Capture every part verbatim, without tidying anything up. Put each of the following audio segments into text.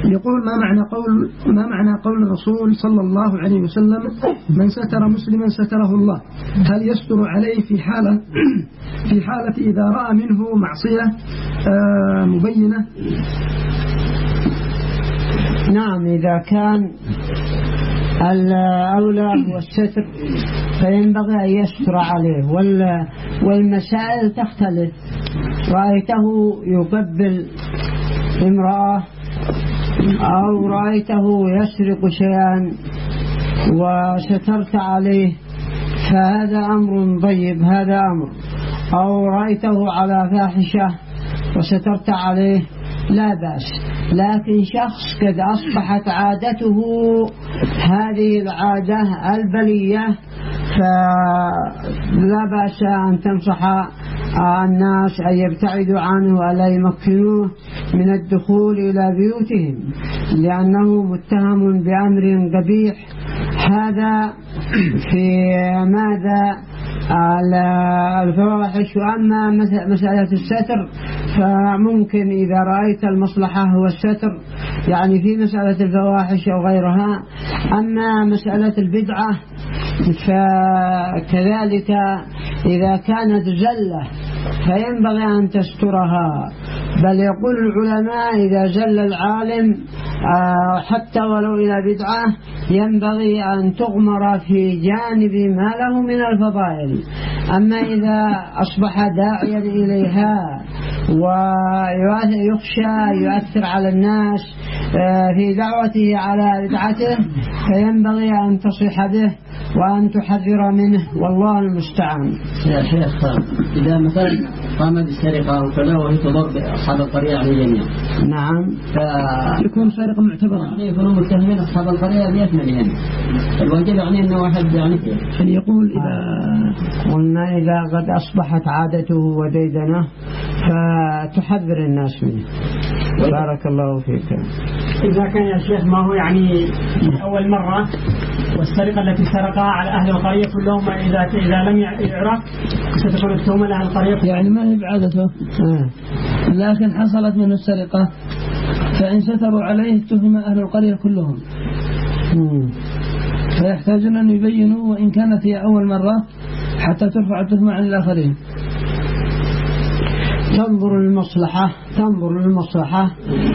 يقول ما معنى قول ما معنى قول الرسول صلى الله عليه وسلم من ستر مسلما ستره الله؟ هل يستر عليه في حالة في حالة إذا رأى منه معصية مبينة؟ نعم، إذا كان الأولى هو الستر فينبغي أن يستر عليه، والمسائل تختلف. رأيته يقبل امرأة أو رأيته يسرق شيئا وسترت عليه فهذا أمر طيب، هذا أمر. أو رأيته على فاحشة وسترت عليه لا بأس. لكن شخص قد أصبحت عادته هذه العادة البلية فلا بأس أن تنصح الناس أن يبتعدوا عنه ولا يمكنوه من الدخول إلى بيوتهم، لأنه متهم بأمر قبيح. هذا في ماذا الفواحش. وأما مسألة الستر فممكن إذا رأيت المصلحة هو الستر، يعني في مسألة الفواحش أو غيرها. أما مسألة البدعة فكذلك إذا كانت زلة فينبغي أن تسترها. بل يقول العلماء إذا زل العالم حتى ولو إلى بدعة ينبغي أن تغمر في جانب ما له من الفضائل. أما إذا أصبح داعيا إليها ويخشى يؤثر على الناس في دعوته على بدعته فينبغي أن تصيح به وأن تحذر منه، والله المستعان. يا شيخ، إذا مثلا قامت السرقة وكذا وهي تضر أصحاب القرية على الجميع، نعم، يكون سرقة معتبرة، يعني يكونوا متهمين أصحاب القرية بأثمنهم. الواجب يعني أنه واحد يعني أن يقول إذا قلنا إذا قد أصبحت عادته وديدنه فتحذر الناس منه. بارك الله فيك. إذا كان يا شيخ ما هو يعني أول مرة والسرقة التي سرقها على أهل القرية كلهم إذا إذا لم يعرف ستكون التهمة لأهل القرية، يعني ما هي بعادته، لكن حصلت من السرقة فإن ستروا عليه تهم أهل القرية كلهم، فيحتاجون أن يبينوا وإن كانت هي أول مرة حتى ترفع التهمة عن الآخرين. تنظر المصلحة تنظر المصلحة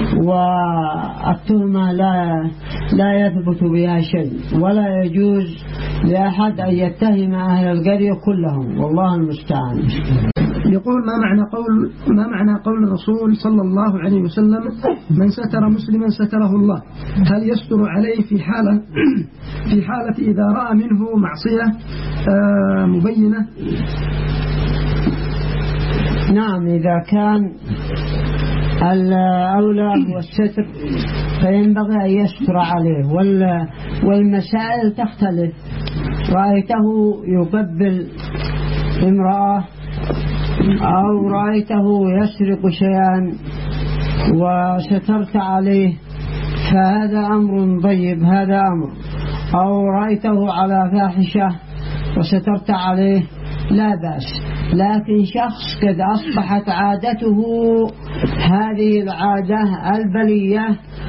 والتهمة لا لا يثبت بها شيء، ولا يجوز لأحد أن يتهم أهل القرية كلهم، والله المستعان. يقول ما معنى قول ما معنى قول الرسول صلى الله عليه وسلم من ستر مسلما ستره الله؟ هل يستر عليه في حالة في حالة إذا رأى منه معصية مبينة؟ نعم، إذا كان الأولى هو الستر فينبغي أن يستر عليه، والمسائل تختلف. رأيته يقبل امرأة أو رأيته يسرق شيئا وسترت عليه فهذا أمر طيب، هذا أمر. أو رأيته على فاحشة وسترت عليه لا بأس. لكن شخص قد أصبحت عادته هذه العادة البلية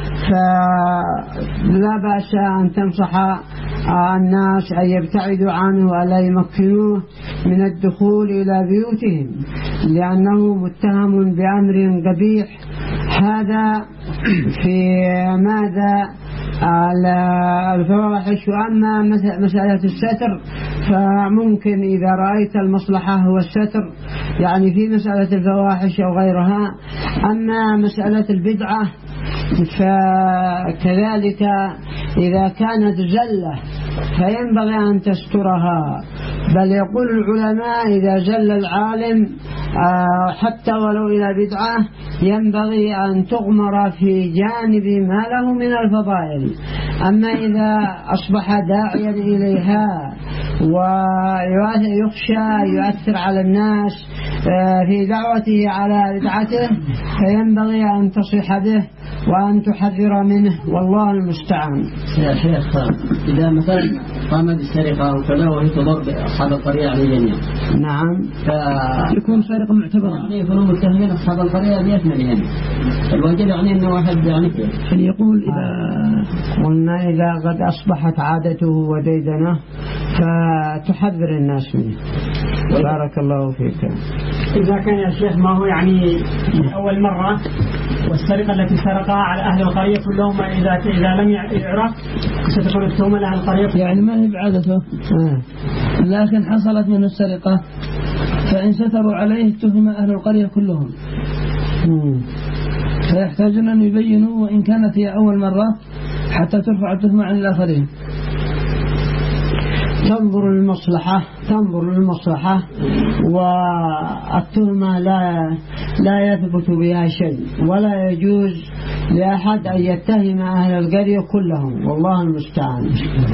فلا بأس أن تنصح الناس أن يبتعدوا عنه ولا يمكنوه من الدخول إلى بيوتهم، لأنه متهم بأمر قبيح. هذا في ماذا الفواحش. وأما مسألة الستر فممكن إذا رأيت المصلحة هو الستر، يعني في مسألة الفواحش أو غيرها. أما مسألة البدعة فكذلك إذا كانت زلة فينبغي أن تسترها. بل يقول العلماء إذا زل العالم حتى ولو إلى بدعة ينبغي أن تغمر في جانب ما له من الفضائل. أما إذا أصبح داعيا إليها ويخشى يؤثر على الناس في دعوته على بدعته فينبغي أن تصيح به وأن تحذر منه، والله المستعان. يا شيخ، إذا مثلا قامت السرقة وكذا وهي تضر أصحاب القرية على الجميع، نعم. يكون سارقا معتبرا. يعني يكونوا متهمين أصحاب القرية بيثمنهم. الواجب يعني أنه واحد يعني يعني يقول إذا قلنا إذا قد أصبحت عادته وديدنه فتحذر الناس منه. بارك الله فيك. إذا كان يا شيخ ما هو يعني أول مرة والسرقة التي سرقها على أهل القرية كلهم إذا إذا لم يعرف ستكون التهمة لأهل القرية. يعني ما هي بعادته لكن حصلت منه السرقة فإن ستروا عليه تهم أهل القرية كلهم فيحتاجون أن يبينوا وإن كانت هي أول مرة حتى ترفع التهمة عن الآخرين. تنظر المصلحة تنظر المصلحة والتهمة لا لا يثبت بها شيء ولا يجوز لأحد أن يتهم أهل القرية كلهم والله المستعان.